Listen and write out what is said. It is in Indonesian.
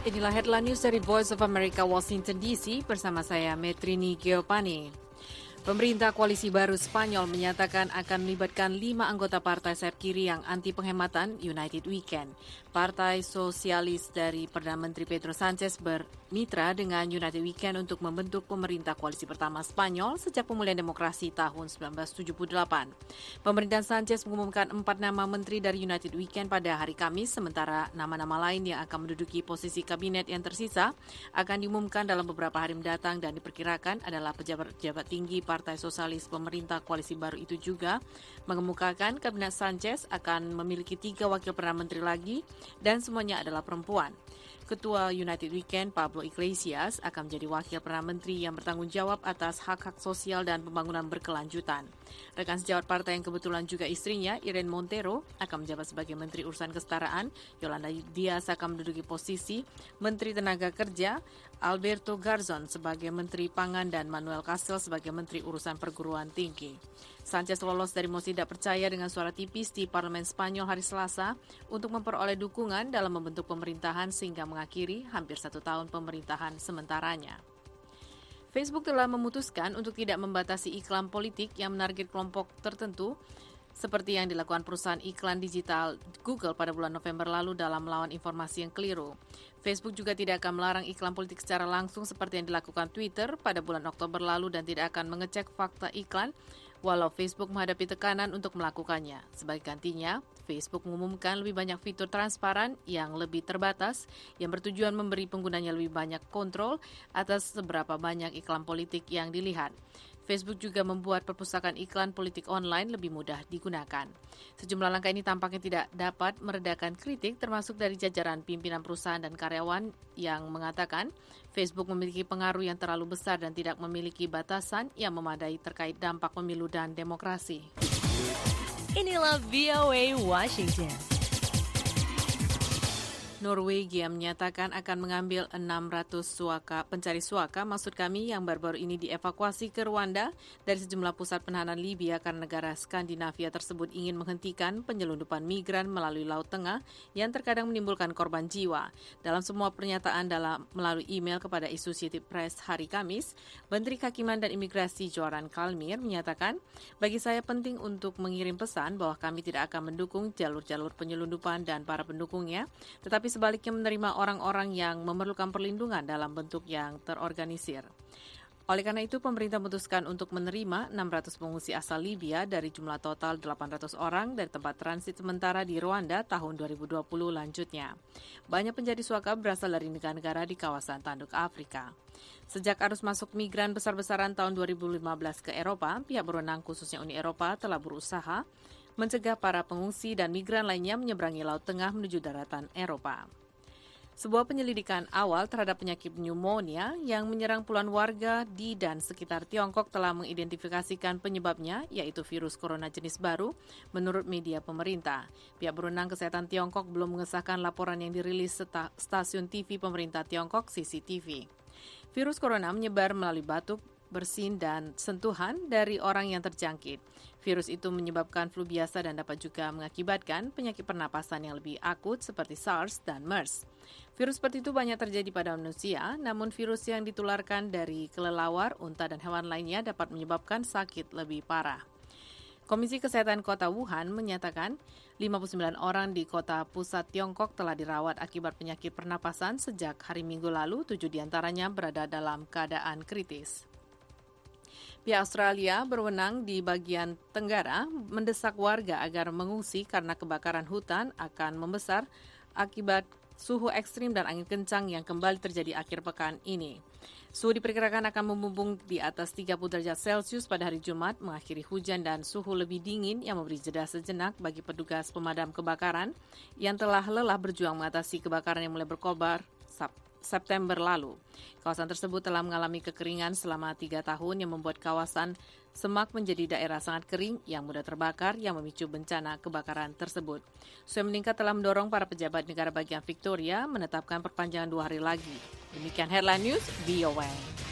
Inilah headline news dari Voice of America Washington DC bersama saya Metrini Geopani. Pemerintah koalisi baru Spanyol menyatakan akan melibatkan 5 anggota partai sayap kiri yang anti penghematan United Weekend. Partai Sosialis dari Perdana Menteri Pedro Sanchez bermitra dengan United Weekend untuk membentuk pemerintah koalisi pertama Spanyol sejak pemulihan demokrasi tahun 1978. Pemerintahan Sanchez mengumumkan 4 nama menteri dari United Weekend pada hari Kamis, sementara nama-nama lain yang akan menduduki posisi kabinet yang tersisa akan diumumkan dalam beberapa hari mendatang dan diperkirakan adalah pejabat-pejabat tinggi Partai Sosialis pemerintah koalisi baru itu juga mengemukakan kabinet Sanchez akan memiliki 3 wakil Perdana Menteri lagi dan semuanya adalah perempuan. Ketua United Weekend, Pablo Iglesias, akan menjadi wakil Perdana Menteri yang bertanggung jawab atas hak-hak sosial dan pembangunan berkelanjutan. Rekan sejawat partai yang kebetulan juga istrinya, Irene Montero, akan menjabat sebagai Menteri Urusan Kesetaraan. Yolanda Díaz akan menduduki posisi Menteri Tenaga Kerja, Alberto Garzón sebagai Menteri Pangan dan Manuel Castells sebagai Menteri Urusan Perguruan Tinggi. Sanchez lolos dari mosi tidak percaya dengan suara tipis di Parlemen Spanyol hari Selasa untuk memperoleh dukungan dalam membentuk pemerintahan sehingga mengakhiri hampir 1 tahun pemerintahan sementaranya. Facebook telah memutuskan untuk tidak membatasi iklan politik yang menarget kelompok tertentu seperti yang dilakukan perusahaan iklan digital Google pada bulan November lalu dalam melawan informasi yang keliru. Facebook juga tidak akan melarang iklan politik secara langsung seperti yang dilakukan Twitter pada bulan Oktober lalu dan tidak akan mengecek fakta iklan walau Facebook menghadapi tekanan untuk melakukannya. Sebagai gantinya, Facebook mengumumkan lebih banyak fitur transparan yang lebih terbatas yang bertujuan memberi penggunanya lebih banyak kontrol atas seberapa banyak iklan politik yang dilihat. Facebook juga membuat perpustakaan iklan politik online lebih mudah digunakan. Sejumlah langkah ini tampaknya tidak dapat meredakan kritik termasuk dari jajaran pimpinan perusahaan dan karyawan yang mengatakan Facebook memiliki pengaruh yang terlalu besar dan tidak memiliki batasan yang memadai terkait dampak pemilu dan demokrasi. Inilah VOA Washington. Norwegia menyatakan akan mengambil 600 pencari suaka, maksud kami yang baru-baru ini dievakuasi ke Rwanda dari sejumlah pusat penahanan Libya karena negara Skandinavia tersebut ingin menghentikan penyelundupan migran melalui Laut Tengah yang terkadang menimbulkan korban jiwa. Dalam semua pernyataan melalui email kepada Associated Press hari Kamis, Menteri Kehakiman dan Imigrasi Joran Kalmir menyatakan, bagi saya penting untuk mengirim pesan bahwa kami tidak akan mendukung jalur-jalur penyelundupan dan para pendukungnya, tetapi sebaliknya menerima orang-orang yang memerlukan perlindungan dalam bentuk yang terorganisir. Oleh karena itu, pemerintah memutuskan untuk menerima 600 pengungsi asal Libya dari jumlah total 800 orang dari tempat transit sementara di Rwanda tahun 2020 lanjutnya. Banyak pencari suaka berasal dari negara-negara di kawasan tanduk Afrika. Sejak arus masuk migran besar-besaran tahun 2015 ke Eropa, pihak berwenang khususnya Uni Eropa telah berusaha mencegah para pengungsi dan migran lainnya menyeberangi Laut Tengah menuju daratan Eropa. Sebuah penyelidikan awal terhadap penyakit pneumonia yang menyerang puluhan warga di dan sekitar Tiongkok telah mengidentifikasikan penyebabnya, yaitu virus corona jenis baru, menurut media pemerintah. Pihak berwenang kesehatan Tiongkok belum mengesahkan laporan yang dirilis stasiun TV pemerintah Tiongkok CCTV. Virus corona menyebar melalui batuk, bersin, dan sentuhan dari orang yang terjangkit. Virus itu menyebabkan flu biasa dan dapat juga mengakibatkan penyakit pernapasan yang lebih akut seperti SARS dan MERS. Virus seperti itu banyak terjadi pada manusia, namun virus yang ditularkan dari kelelawar, unta, dan hewan lainnya dapat menyebabkan sakit lebih parah. Komisi Kesehatan Kota Wuhan menyatakan 59 orang di kota pusat Tiongkok telah dirawat akibat penyakit pernapasan sejak hari Minggu lalu, 7 diantaranya berada dalam keadaan kritis. Pihak Australia berwenang di bagian tenggara mendesak warga agar mengungsi karena kebakaran hutan akan membesar akibat suhu ekstrim dan angin kencang yang kembali terjadi akhir pekan ini. Suhu diperkirakan akan membumbung di atas 30 derajat Celcius pada hari Jumat, mengakhiri hujan dan suhu lebih dingin yang memberi jeda sejenak bagi petugas pemadam kebakaran yang telah lelah berjuang mengatasi kebakaran yang mulai berkobar September lalu. Kawasan tersebut telah mengalami kekeringan selama 3 tahun yang membuat kawasan semak menjadi daerah sangat kering yang mudah terbakar yang memicu bencana kebakaran tersebut. Suhu meningkat telah mendorong para pejabat negara bagian Victoria menetapkan perpanjangan 2 hari lagi. Demikian Headline News, VOA.